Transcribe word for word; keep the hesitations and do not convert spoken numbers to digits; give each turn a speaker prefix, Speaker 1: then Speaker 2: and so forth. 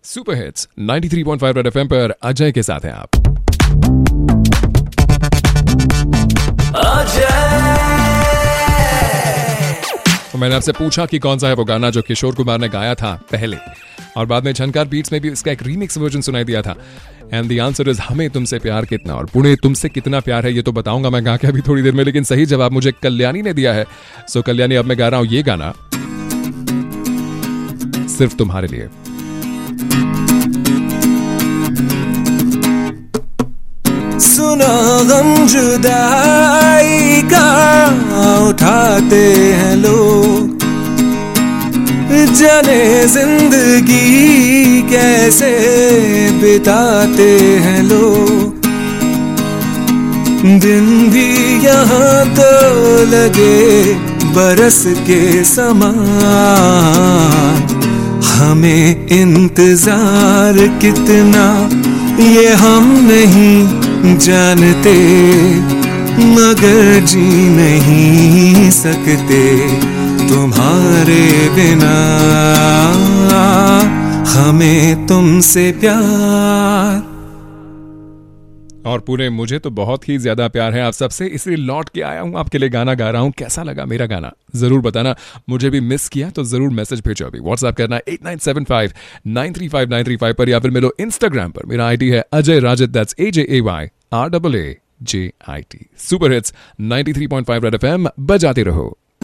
Speaker 1: Super hits ninety three point five red FM पर अजय के साथ हैं आप। तो मैंने आपसे पूछा कि कौन सा है वो गाना जो किशोर कुमार ने गाया था पहले, और बाद में झनकार बीट्स में भी इसका एक रीमिक्स वर्जन सुनाई दिया था। एंड द आंसर इज हमें तुमसे प्यार कितना, और पुणे तुमसे कितना प्यार है ये तो बताऊंगा मैं गा के अभी थोड़ी देर में, लेकिन सही जवाब मुझे कल्याणी ने दिया है। सो कल्याणी, अब मैं गा रहा हूं ये गाना सिर्फ तुम्हारे लिए।
Speaker 2: सुना गम जुदाई का उठाते हैं लोग, जाने जिंदगी कैसे बिताते हैं लोग। दिन भी यहाँ तो लगे बरस के समान, हमें इंतजार कितना ये हम नहीं जानते, मगर जी नहीं सकते तुम्हारे बिना, हमें तुमसे प्यार।
Speaker 1: और पूरे मुझे तो बहुत ही ज्यादा प्यार है आप सबसे, इसलिए लौट के आया हूं आपके लिए गाना गा रहा हूं। कैसा लगा मेरा गाना जरूर बताना, मुझे भी मिस किया तो जरूर मैसेज भेजो। अभी व्हाट्सएप करना eight nine seven five nine three five nine three five पर, या फिर मिलो इंस्टाग्राम पर। मेरा आईडी है Ajay Rajat, that's A J A Y R double A J I T. Super hits ninety three point five red FM बजाते रहो।